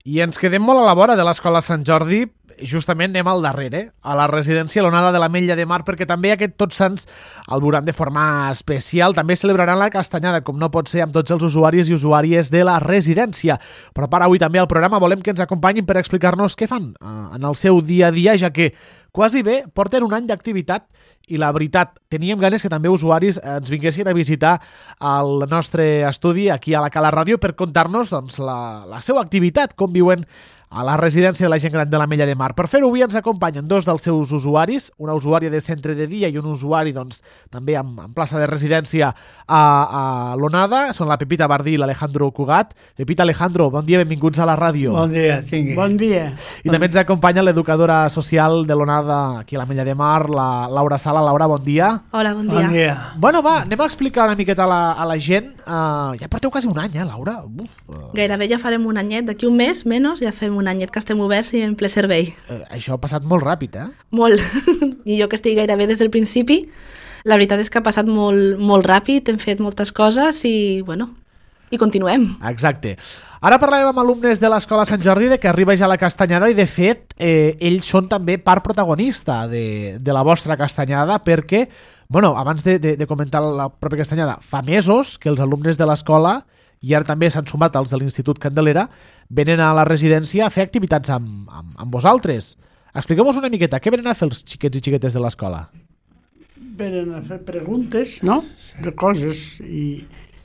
I ens quedem molt a la vora de l'Escola Sant Jordi, justament anem al darrere, a la residència l'Onada de l'Ametlla de Mar, perquè també aquest Tots Sants el veuran de forma especial. També celebraran la castanyada, com no pot ser, amb tots els usuaris i usuàries de la residència. Però per avui també al programa volem que ens acompanyin per explicar-nos què fan en el seu dia a dia, ja que quasi bé porten un any d'activitat i la veritat, teníem ganes que també usuaris ens vinguessin a visitar al nostre estudi aquí a la Cala Ràdio per contar-nos doncs, la seva activitat, com viuen a la residència de la gent gran de l'Ametlla de Mar. Per fer-ho avui ens acompanyen dos dels seus usuaris, una usuària de centre de dia i un usuari doncs, també en plaça de residència a l'Onada. Són la Pepita Bardí i l'Alejandro Cugat. Pepita, Alejandro, bon dia, benvinguts a la ràdio. Bon dia, tingui. Bon dia. I també ens acompanya l'educadora social de l'Onada aquí a l'Ametlla de Mar, la Laura Sala. Laura, bon dia. Hola, bon dia. Bon dia. Bueno, va, anem a explicar una miqueta a la gent. Ja porteu quasi un any, Laura? Gairebé ja farem un anyet, d'aquí un mes, menys, ja fem un anyet que estem oberts i en ple servei. Això ha passat molt ràpid, Molt. I jo que estic gairebé des del principi, la veritat és que ha passat molt, molt ràpid, hem fet moltes coses i, bueno, i continuem. Exacte. Ara parlàvem amb alumnes de l'Escola Sant Jordi de que arriba ja la castanyada i, de fet, ells són també part protagonista de la vostra castanyada perquè, bueno, abans de comentar la pròpia castanyada, fa mesos que els alumnes de l'escola i ara també s'han sumat els de l'Institut Candelera, venen a la residència a fer activitats amb vosaltres. Expliqueu-nos una miqueta, què venen a fer els xiquets i xiquetes de l'escola? Venen a fer preguntes, no?, de coses i...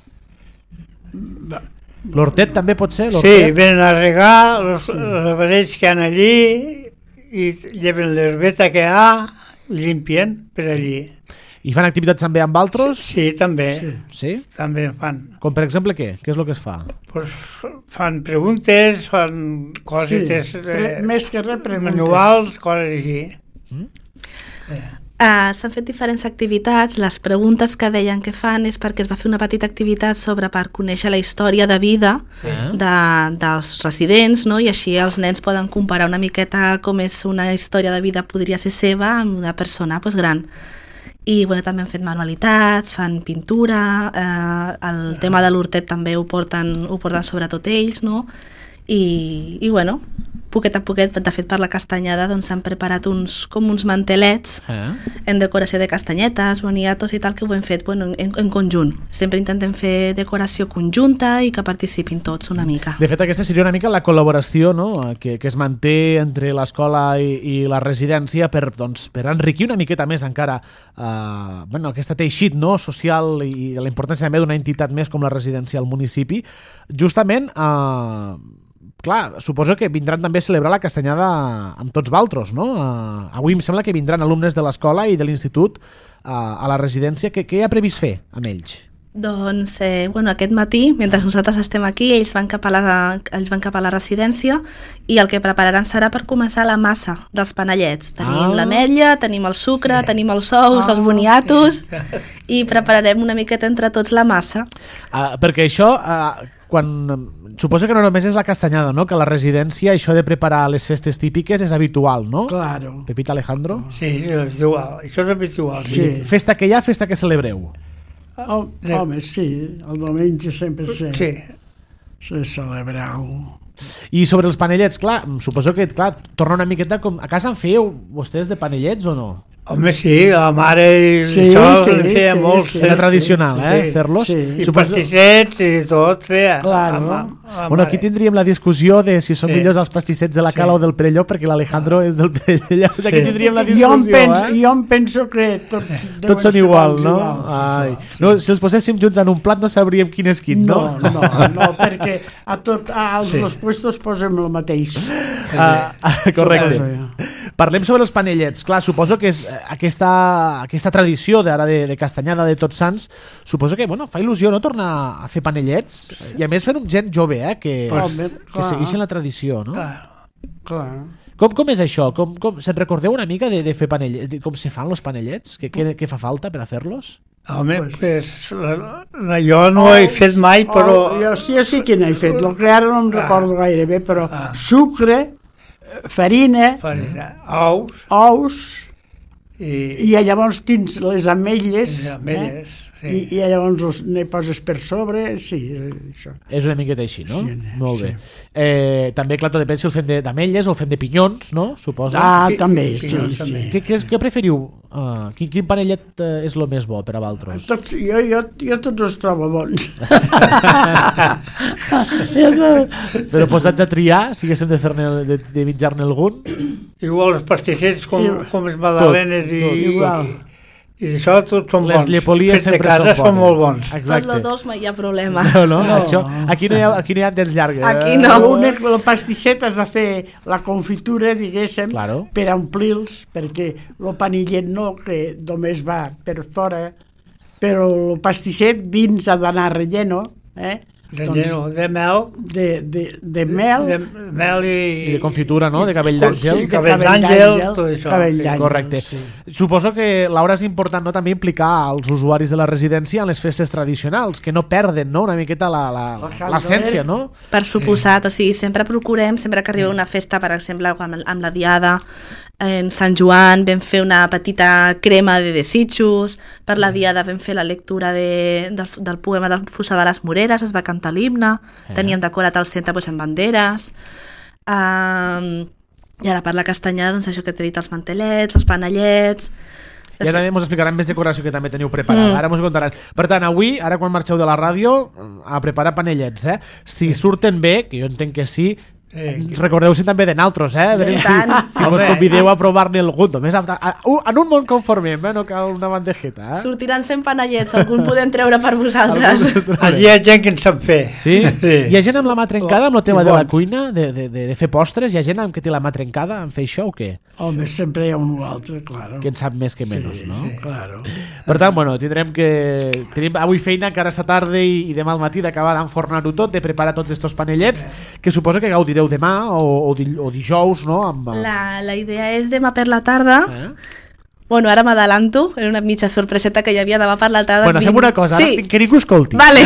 L'hortet també pot ser? Sí, venen a regar els aparells que hi ha allí i lleven l'herbeta que hi ha, limpien per allí. I fan activitats també amb altres? Sí, també. Sí? També fan. Com per exemple què? Què és el que es fa? Pues fan preguntes, fan coses... Sí, més que res preguntes. Manuals, coses així. S'han fet diferents activitats. Les preguntes que deien que fan és perquè es va fer una petita activitat per conèixer la història de vida dels residents, no? I així els nens poden comparar una miqueta com és una història de vida podria ser seva amb una persona gran. I bueno, també han fet manualitats, fan pintura, el tema de l'hortet també ho porten sobretot ells, no? I bueno, poquet a poquet, de fet per la castanyada doncs s'han preparat uns mantelets en decoració de castanyetes, boniatos i tal, que ho hem fet en conjunt. Sempre intentem fer decoració conjunta i que participin tots una mica. De fet, aquesta seria una mica la col·laboració, no?, que es manté entre l'escola i la residència per enriquir una miqueta més encara aquest teixit, no?, social i la importància també d'una entitat més com la residència al municipi. Justament, clar, suposo que vindran també a celebrar la castanyada amb tots vosaltres, no? Avui em sembla que vindran alumnes de l'escola i de l'institut a la residència. Què hi ha previst fer amb ells? Doncs, aquest matí, mentre nosaltres estem aquí, ells van cap a la residència i el que prepararan serà per començar la massa dels panellets. Tenim l'ametlla, tenim el sucre, tenim els ous, els boniatos i prepararem una miqueta entre tots la massa. Perquè això... Suposo que no només és la castanyada, no? Que a la residència això de preparar les festes típiques és habitual, no? Claro. Pepita, Alejandro? Sí, és habitual. Això és habitual. Sí. Festa que hi ha, festa que celebreu? Home, sí. El diumenge sempre Sí. se celebrau. I sobre els panellets, clar, suposo que torna una miqueta com... A casa en fèieu vostès de panellets o no? Home, sí, la mare feia molt. Era tradicional, fer-los. I pastissets i tot feia. Claro. Bueno, aquí tindríem la discussió de si són millors els pastissets de la Cala o del Perelló, perquè l'Alejandro és del Perelló. Aquí tindríem la discussió, Jo em penso que tots són igual, no? No, si els poséssim junts en un plat no sabríem quin és quin, no? No, perquè als dos puestos posem el mateix. Correcte. Parlem sobre els panellets. Clar, suposo que és aquesta tradició de castanyada de Tots Sants, suposo que fa il·lusió no tornar a fer panellets i a més fent gent jove que segueixen la tradició, no? Clar. Com és això? Se'n recordeu una mica de fer panellets? Com se fan els panellets? Què fa falta per a fer-los? Home, jo no he fet mai, però... Jo sí que n'he fet, el que ara no em recordo gaire bé, però sucre, farina, ous, i llavors tens les ametlles, Sí. I llavors ne poses per sobre, sí, això. És una miqueta així, no? Sí, Molt sí. bé. També, clar, tot depèn si el fem d'ametlles o el fem de pinyons, no? Suposo. També, Pinyons, sí. també. Què preferiu? Quin panellet és el més bo per a vosaltres? Jo tots els trobo bons. Però posats a triar, si haguéssim de menjar-ne algun? Igual els pastissets com les magdalenes igual. i això tots són Les bons. llepolies Fets de sempre casa són són molt bons. Tot lo dolç mai hi ha problema. No, això, aquí no hi ha temps llarg. Aquí no. L'únic, el pastisset has de fer la confitura, diguéssim, Claro. per omplir-los, perquè el panillet no, que només va per fora, però el pastisset dins ha d'anar relleno, Relleno de mel, de mel, de mel I de confitura, no? De cabell d'àngel. Sí, cabell d'àngel, tot això. cabell d'àngel, Correcte. sí. Suposo que, Laura, és important, no, també implicar els usuaris de la residència en les festes tradicionals, que no perden, no, una miqueta l'essència, no? Per suposat, o sigui, sempre procurem, sempre que arriba una festa, per exemple, amb la Diada, en Sant Joan vam fer una petita crema de desitjos, per la Diada vam fer la lectura del poema del Fossar de les Moreres, es va cantar l'himne, teníem decorat el centre amb banderes, i ara per la castanyada, doncs això que t'he dit, els mantellets, els panellets... Ja també ens explicaran més decoració que també teniu preparada. Ara ens ho contaran. Per tant, avui, ara quan marxeu de la ràdio, a preparar panellets, Si surten bé, que jo entenc que sí, recordeu-se també de naltros, si vos convideu a provar-ne algun, només en un món conformem, no cal una bandejeta. Sortiran 100 panellets, algun podem treure per vosaltres. Allí hi ha gent que en sap fer. Sí? Hi ha gent amb la mà trencada amb el tema de la cuina, de fer postres? Hi ha gent que té la mà trencada en fer això o què? Home, sempre hi ha un o altre, claro. Que en sap més que menys, no? Sí, claro. Per tant, bueno, tenim avui feina encara esta tarda i demà al matí d'acabar d'enfornar-ho tot, de preparar tots estos panellets, que suposo que gaudireu demà o dijous, no? La idea és demà per la tarda. Bueno, ara m'adalanto, era una mitja sorpreseta que hi havia demà per la tarda. Bueno, fem una cosa, sí. que ningú escolti. Vale.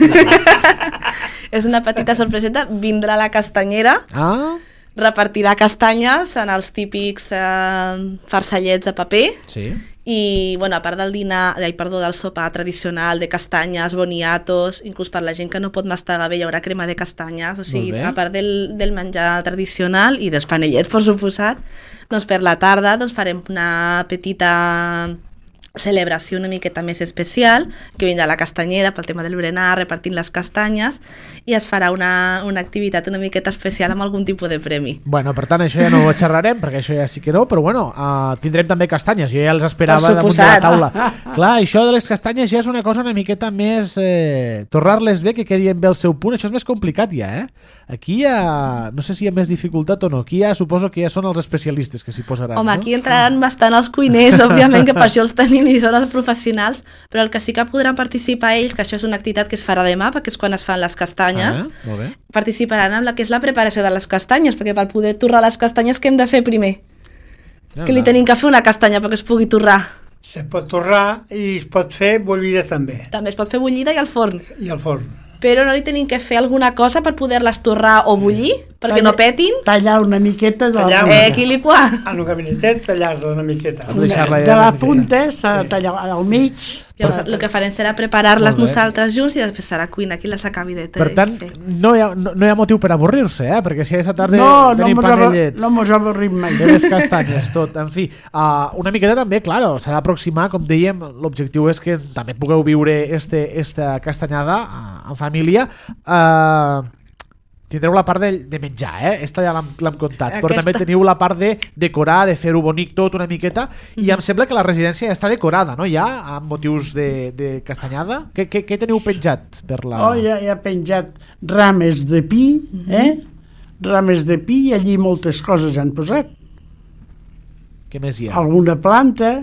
És una petita sorpreseta, vindrà la castanyera, repartirà castanyes en els típics farcellets de paper. Sí. I, bueno, a part del sopar tradicional de castanyes, boniatos, inclús per la gent que no pot mastegar bé hi haurà crema de castanyes, o sigui, a part del menjar tradicional i dels panellets, per suposat, doncs per la tarda doncs farem una petita celebració una miqueta més especial, que vindrà la castanyera pel tema del berenar, repartint les castanyes, i es farà una activitat una miqueta especial amb algun tipus de premi. Bueno, per tant, això ja no ho xerrarem, perquè això ja sí que no, però bueno, tindrem també castanyes, jo ja els esperava damunt de la taula. Clar, això de les castanyes ja és una cosa una miqueta més... torrar-les bé, que quedin bé al seu punt, això és més complicat ja, Aquí ja... no sé si hi ha més dificultat o no, aquí ja suposo que ja són els especialistes que s'hi posaran. Home, aquí entraran bastant els cuiners, òbviament, que per això els tenim i són els professionals, però el que sí que podran participar ells, que això és una activitat que es farà demà, perquè és quan es fan les castanyes, participaran en la que és la preparació de les castanyes, perquè per poder torrar les castanyes què hem de fer primer? Que li tenim que fer una castanya perquè es pugui torrar. Se pot torrar i es pot fer bullida també. També es pot fer bullida i al forn. I al forn. Però no li tenim que fer alguna cosa per poder-les torrar o bullir, perquè no petin? Tallar una miqueta de la punta. Quiliquà. En un gabinetet, tallar-la una miqueta. De la punta s'ha de tallar al mig. Llavors, el que farem serà preparar-les nosaltres junts i després serà cuina qui les acabi de fer. Per tant, no hi ha motiu per avorrir-se, perquè si aquesta tarda tenim panellets... No mos avorrim mai. De les castanyes, tot. En fi, una miqueta també, clar, s'ha d'aproximar, com dèiem, l'objectiu és que també pugueu viure esta castanyada en família. Tindreu la part de menjar, esta ja l'hem contat, però també teniu la part de decorar, de fer-ho bonic tot una miqueta, i em sembla que la residència ja està decorada, no? Ja, amb motius de castanyada. Què teniu penjat per la... Ja he penjat rames de pi, rames de pi, i allí moltes coses han posat. Què més hi ha? Alguna planta...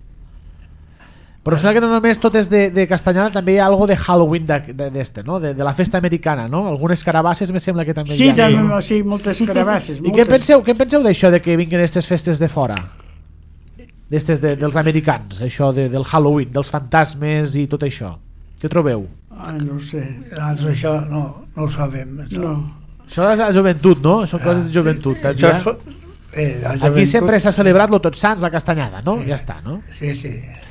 Però em sembla que no només tot és de castanyada, també hi ha algo de Halloween no? De la festa americana, no? Algunes carabasses me sembla que també hi ha. Sí, moltes carabasses. I què penseu d'això de que vinguin aquestes festes de fora? D'estes dels americans, això del Halloween, dels fantasmes i tot això. Què trobeu? No ho sé. Nosaltres això no ho sabem. No. Això és la joventut, no? Són coses de joventut. Aquí sempre s'ha celebrat lo Tots Sants, la castanyada, no? Ja està, no? Sí.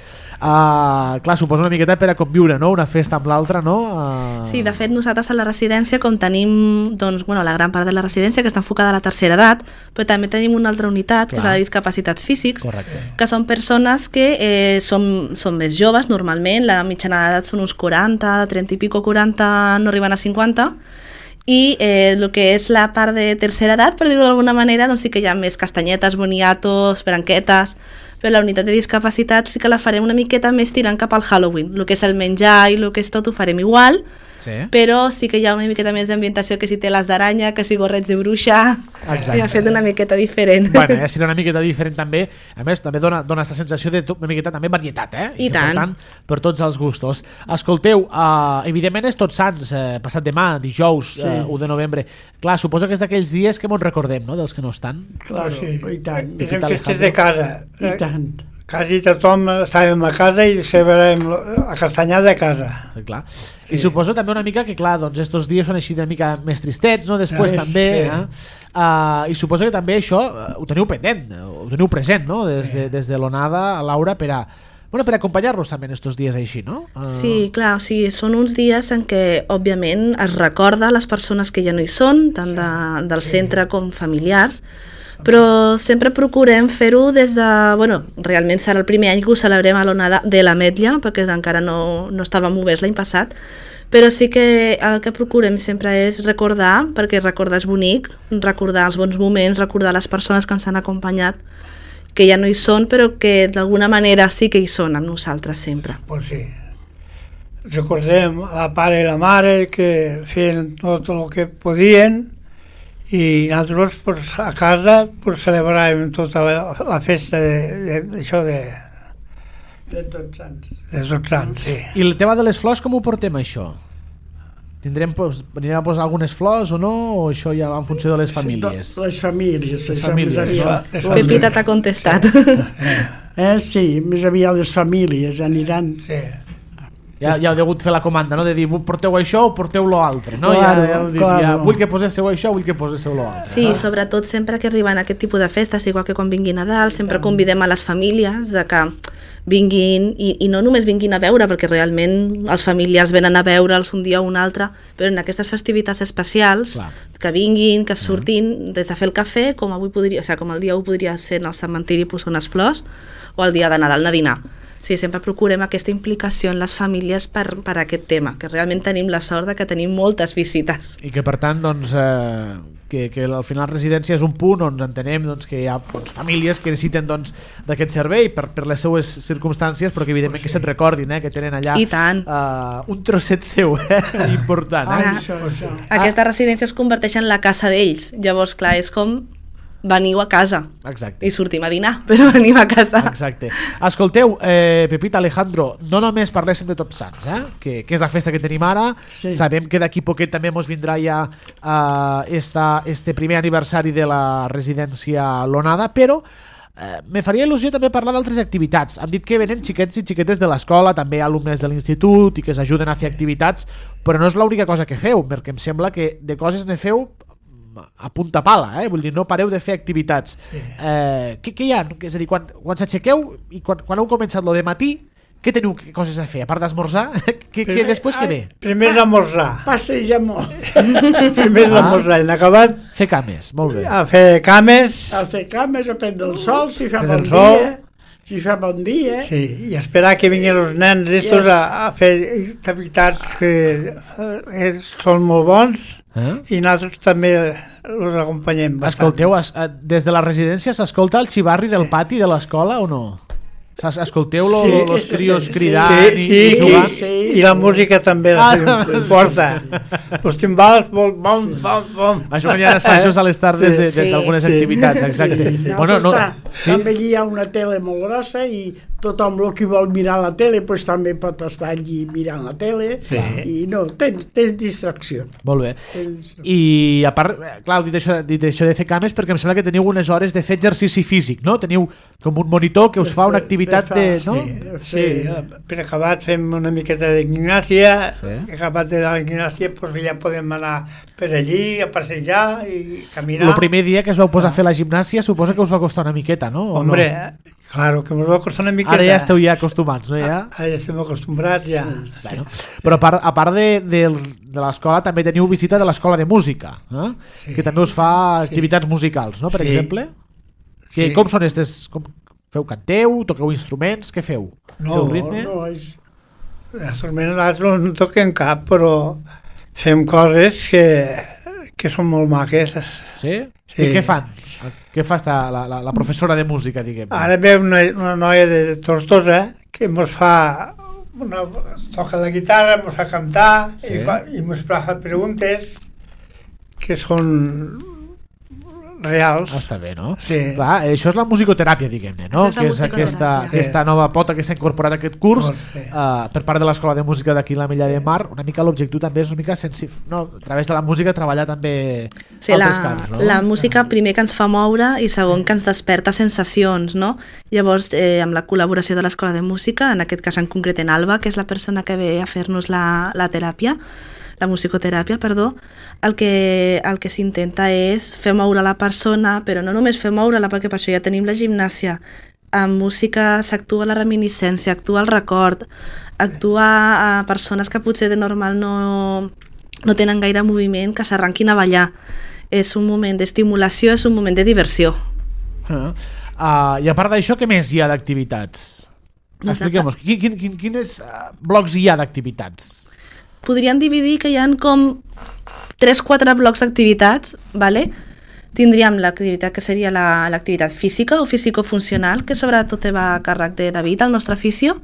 Clar, suposo una miqueta per a conviure, no? Una festa amb l'altra, no? Sí, de fet, nosaltres a la residència, com tenim doncs, la gran part de la residència que està enfocada a la tercera edat, però també tenim una altra unitat, que és la de discapacitats físics, que són persones que són més joves normalment, la mitjana d'edat són uns 40, 30 i pico, 40, no arriben a 50, i el que és la part de tercera edat, per dir-ho d'alguna manera, doncs sí que hi ha més castanyetes, boniatos, branquetes, però la unitat de discapacitat sí que la farem una miqueta més tirant cap al Halloween. El que és el menjar i el que és tot ho farem igual, però sí que hi ha una miqueta més d'ambientació, que si teles d'aranya, que si gorrets de bruixa, i ha fet una miqueta diferent. Bueno, ja serà una miqueta diferent també, a més també dona aquesta sensació de una miqueta també varietat, I tant. Per tant, per tots els gustos. Escolteu, evidentment és Tots Sants, passat demà, dijous, 1 de novembre. Clar, suposo que és d'aquells dies que mos recordem, no?, dels que no estan. Clar, sí. I tant. Érem festes de casa. I tant. Quasi tothom estàvem a casa i celebràvem la castanyada a casa. Sí, clar. I suposo també una mica que, clar, doncs estos dies són així una mica més tristets, no? Després també, i suposo que també això ho teniu pendent, ho teniu present, no? Des de l'onada, Laura, per acompanyar-los també en estos dies així, no? Sí, clar, o sigui, són uns dies en què, òbviament, es recorda les persones que ja no hi són, tant del centre com familiars, però sempre procurem fer-ho des de... realment serà el primer any que ho celebrem a l'onada de l'Ametlla, perquè encara no estàvem oberts l'any passat, però sí que el que procurem sempre és recordar, perquè recordar és bonic, recordar els bons moments, recordar les persones que ens han acompanyat, que ja no hi són, però que d'alguna manera sí que hi són amb nosaltres sempre. Pues sí. Recordem a la pare i la mare que feien tot el que podien, i nosaltres pues, a casa pues, celebràvem tota la festa d'això de Tots Sants. De Tots Sants, sí. I el tema de les flors, com ho portem, això? Anirem a posar algunes flors o no? O això ja va en funció de les famílies? Les famílies. Les famílies. Pepita t'ha contestat. Sí, més aviat les famílies aniran. Sí. Ja heu degut fer la comanda, no? De dir, porteu això o porteu lo altre, no? Claro. Vull que poséssiu això, vull que poséssiu lo altre. Sí, sobretot sempre que arriben aquest tipus de festes, igual que quan vingui Nadal, sempre convidem a les famílies de que vinguin, i no només vinguin a veure, perquè realment els familiars venen a veure'ls un dia o un altre, però en aquestes festivitats especials, que vinguin, que surtin, des de fer el cafè, com avui podria, o sigui, com el dia 1 podria ser en el cementiri posar unes flors, o el dia de Nadal anar a dinar. Sí, sempre procurem aquesta implicació en les famílies per aquest tema, que realment tenim la sort de que tenim moltes visites. I que per tant, doncs, que al final residència és un punt on entenem doncs, que hi ha famílies que necessiten doncs, d'aquest servei per les seues circumstàncies, però que evidentment que se'n recordin, que tenen allà un trosset seu important. Aquesta residència es converteix en la casa d'ells, llavors clar, és com veniu a casa. Exacte. I sortim a dinar, però venim a casa. Exacte. Escolteu, Pepita, Alejandro, no només parléssim de Tots Sants, que és la festa que tenim ara, sabem que d'aquí poquet també mos vindrà ja este primer aniversari de la residència L'Onada, però me faria il·lusió també parlar d'altres activitats. Hem dit que venen xiquets i xiquetes de l'escola, també alumnes de l'institut, i que s'ajuden a fer activitats, però no és l'única cosa que feu, perquè em sembla que de coses ne feu a punta pala, vull dir, no pareu de fer activitats. Què hi ha? És a dir, quan s'aixequeu i quan heu començat lo de matí, què teniu coses a fer? A part d'esmorzar, després què ve? Primer l'esmorzar. Passeja molt. Primer l'esmorzar, en acabat... Fer cames, molt bé. A fer cames. A fer cames, a prendre el sol, si fa bon dia. Si fa bon dia. Sí, i esperar que vinguin els nens estos a fer activitats que són molt bons. I nosaltres també els acompanyem bastant. Escolteu, des de la residència s'escolta el xivarri del pati de l'escola o no? Escolteu els crios cridant i jugant? I la música també porta. Els timbals, bom. Això quan hi ha assajos a les tardes d'algunes activitats, exacte. També hi ha una tele molt grossa i tothom el que vol mirar la tele també pot estar allí mirant la tele i no, tens distracció. Molt bé. I a part, clar, dit això de fer cames, perquè em sembla que teniu unes hores de fer exercici físic, no? Teniu com un monitor que us fa una activitat no? Sí, per acabat fem una miqueta de gimnàsia, acabat de la gimnàsia ja podem anar per allí a passejar i caminar. El primer dia que es vau posar a fer la gimnàsia suposa que us va costar una miqueta, no? Hombre, Claro, que ens va costar una miqueta. Ara ja esteu ja acostumats, no? Ja? Ara ja estem acostumbrats, ja. Bueno, però a part de l'escola també teniu visita de l'escola de música, que també us fa activitats musicals, no? Per exemple. Com són aquestes? Canteu? Toqueu instruments? Què feu? Feu ritme? No, és... Instruments nosaltres no toquem cap, però fem coses que són molt maques. Sí? Què fan? Què fa la professora de música, diguem? Ara ve una noia de Tortosa que ens fa... toca la guitarra, ens fa cantar i ens fa preguntes que són reals. Està bé, no? Sí. Clar, això és la musicoteràpia, diguem-ne, no? Que és aquesta nova pota que s'ha incorporat a aquest curs per part de l'Escola de Música d'aquí la Mella de Mar. Una mica l'objectiu també és una mica a través de la música treballar també altres camps, no? La música primer que ens fa moure i segon que ens desperta sensacions, no? Llavors, amb la col·laboració de l'Escola de Música, en aquest cas en concret en Alba, que és la persona que ve a fer-nos la teràpia, la musicoteràpia, perdó, el que s'intenta és fer moure la persona, però no només fer moure-la, perquè per això ja tenim la gimnàsia. En música s'actua la reminiscència, actua el record, actua a persones que potser de normal no tenen gaire moviment, que s'arranquin a ballar. És un moment d'estimulació, és un moment de diversió. I a part d'això, què més hi ha d'activitats? Expliquem-nos, quins blocs hi ha d'activitats? Podríem dividir que hi ha com 3-4 blocs d'activitats, ¿vale? Tindríem l'activitat que seria l'activitat física o físico-funcional, que sobretot va a càrrec de David, el nostre fisio,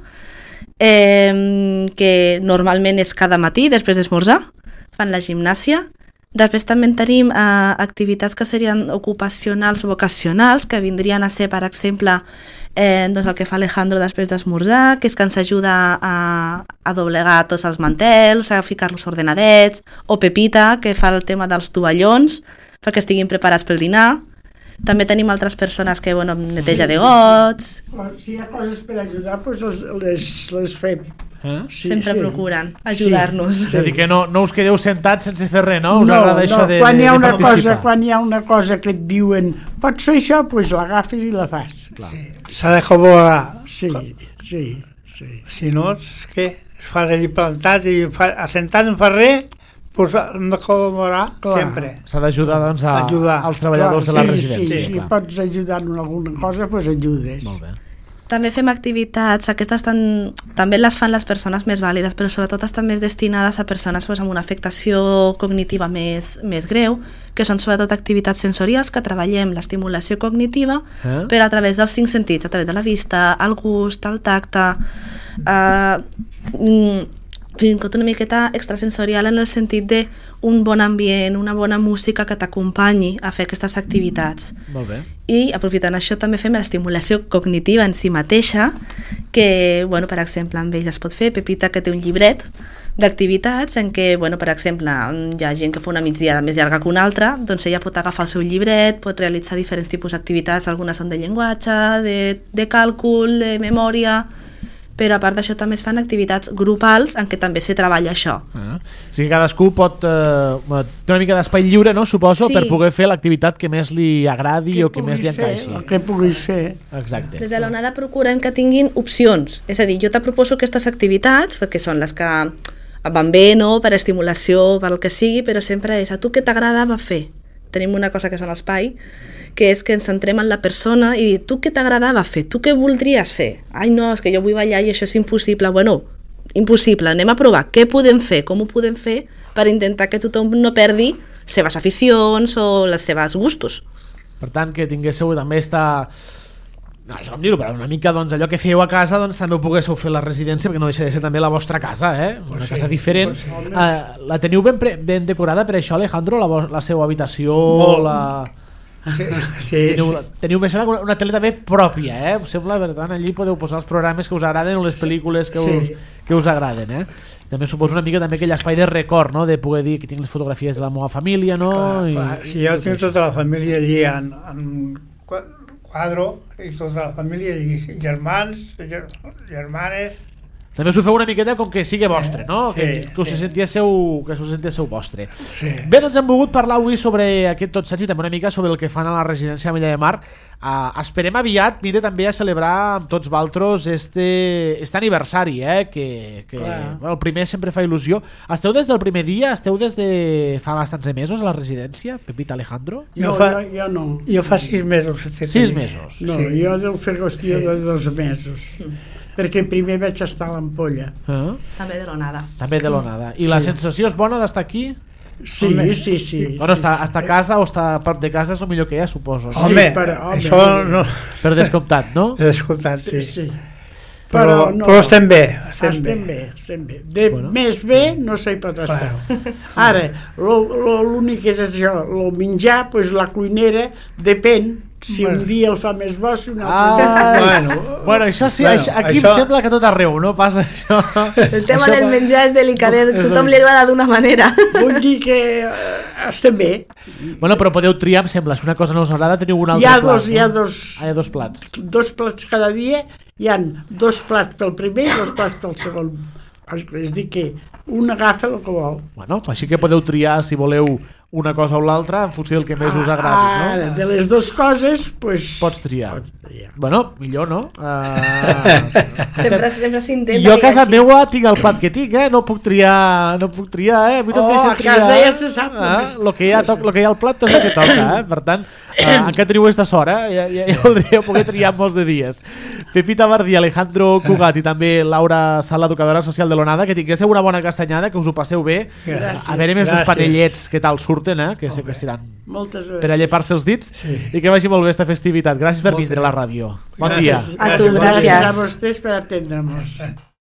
que normalment és cada matí després d'esmorzar, fan la gimnàsia. Després també tenim activitats que serien ocupacionals o vocacionals, que vindrien a ser, per exemple, doncs el que fa Alejandro després d'esmorzar, que és que ens ajuda a doblegar tots els mantels, a ficar-los ordenadets, o Pepita, que fa el tema dels tovallons, perquè estiguin preparats pel dinar. També tenim altres persones que, neteja de gots... Si hi ha coses per ajudar, doncs les fem. Sempre procuren ajudar-nos. És a dir, que no us quedeu sentats sense fer res, no? Us agrada això de participar. Quan hi ha una cosa que et diuen pots fer això, doncs l'agafes i la fas. S'ha de col·laborar. Sí. Si no, és que es fas allí plantat i assentat no fa res, doncs hem de col·laborar sempre. S'ha d'ajudar als treballadors de la residència. Si pots ajudar en alguna cosa, doncs ajudes. Molt bé. També fem activitats, aquestes també les fan les persones més vàlides, però sobretot estan més destinades a persones amb una afectació cognitiva més greu, que són sobretot activitats sensorials, que treballem l'estimulació cognitiva, però a través dels 5 sentits, a través de la vista, el gust, el tacte, fins i tot una miqueta extrasensorial en el sentit d'un bon ambient, una bona música que t'acompanyi a fer aquestes activitats. Molt bé. I aprofitant això també fem l'estimulació cognitiva en si mateixa, que, per exemple, amb ells es pot fer. Pepita, que té un llibret d'activitats en què, per exemple, hi ha gent que fa una migdiada més llarga que una altra, doncs ella pot agafar el seu llibret, pot realitzar diferents tipus d'activitats, algunes són de llenguatge, de càlcul, de memòria, però a part d'això també es fan activitats grupals en què també se treballa això. O sigui, cadascú pot té una mica d'espai lliure, no? Suposo, per poder fer l'activitat que més li agradi o que més li encaixi. El que puguis fer. Exacte. Des de l'onada procurem que tinguin opcions, és a dir, jo te proposo aquestes activitats, perquè són les que van bé, no?, per estimulació, per el que sigui, però sempre és a tu què t'agradava fer. Tenim una cosa que és l'espai, que és que ens centrem en la persona i dir, tu què t'agradava fer? Tu què voldries fer? Ai, no, és que jo vull ballar i això és impossible. Bueno, impossible, anem a provar. Què podem fer? Com ho podem fer per intentar que tothom no perdi les seves aficions o les seves gustos? Per tant, que tinguéssiu també no sé com dir-ho, però una mica allò que fèieu a casa també ho poguéssiu fer a la residència, perquè no deixa de ser també la vostra casa, una casa diferent. La teniu ben decorada per això, Alejandro, la seva habitació? Teniu més una tele també pròpia, em sembla, per tant allí podeu posar els programes que us agraden o les pel·lícules que us agraden. També suposo una mica també aquell espai de record, no? De poder dir que tinc les fotografies de la meva família, no? Clar. Si jo tinc tota la família allí en quadro i tota la família allí, germans, germanes, També us ho feu una miqueta com que sigui vostre, no? Que us sentíssiu vostre. Sí. Bé, doncs hem volgut parlar avui sobre aquest tot saig i també una mica sobre el que fan a la residència Ametlla de Mar. Esperem aviat, mire, també a celebrar amb tots vosaltres este aniversari, que el primer sempre fa il·lusió. Esteu des del primer dia? Esteu des de fa bastants de mesos a la residència, Pepita, Alejandro? Jo no. Jo fa 6 mesos. 6 mesos? No, sí. Jo deu fer qüestió de 2 mesos. Perquè primer vaig estar a l'Ampolla. També de l'Onada. També de l'Onada. I la sensació és bona d'estar aquí? Sí. Bueno, estar a casa o estar a prop de casa és el millor que hi ha, suposo. No? Home, això no... Per descomptat, no? Per descomptat, sí. Però estem bé. Estem bé. Més bé no s'hi pot estar. Ara, l'únic que és això, el menjar, la cuinera, depèn. Si un dia el fa més bo, si un altre Bueno, això sí, aquí em sembla que tot arreu, no passa això. El tema del menjar és delicadet, tothom li agrada d'una manera. Vull dir que estem bé. Bueno, però podeu triar, em sembla, si una cosa no us agrada teniu un altre plat. Hi ha dos plats. 2 plats cada dia, hi ha 2 plats pel primer i 2 plats pel segon. És dir que un agafa el que vol. Bueno, així que podeu triar si voleu una cosa o l'altra en funció del que més us agradi, no? De les 2 coses, pots triar. Bueno, millor, no? Sempre s'intenta. Jo a casa meua tinc el plat que tinc, no puc triar, A mi no em deixa triar. A casa ja se sap. El que hi ha al plat és el que toca, Per tant, encara teniu aquesta sort, Ja voldria poder triar molts de dies. Pepita Bardí, Alejandro Cugat i també Laura Sala, educadora social de l'Onada, que tinguéssiu una bona castanyada, que us ho passeu bé. A veure més els panellets que tal surten, que sé que seran per a llepar-se els dits, i que vagi molt bé esta festivitat. Gràcies per vindre a la ràdio. Bon dia. A tu, gràcies. A vostès per atendre'ns.